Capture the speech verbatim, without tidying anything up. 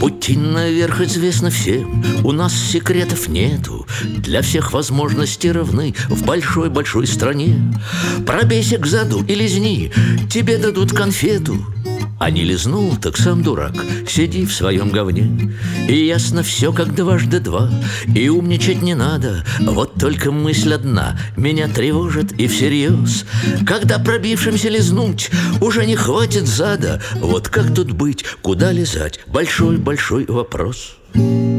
Пути наверх известны всем, у нас секретов нету, для всех возможности равны в большой-большой стране. Пробейся к заду и лизни, тебе дадут конфету. А не лизнул, так сам дурак, сиди в своем говне. И ясно все, как дважды два, и умничать не надо. Вот только мысль одна меня тревожит и всерьез. Когда пробившимся лизнуть уже не хватит зада, вот как тут быть, куда лизать, большой-большой вопрос.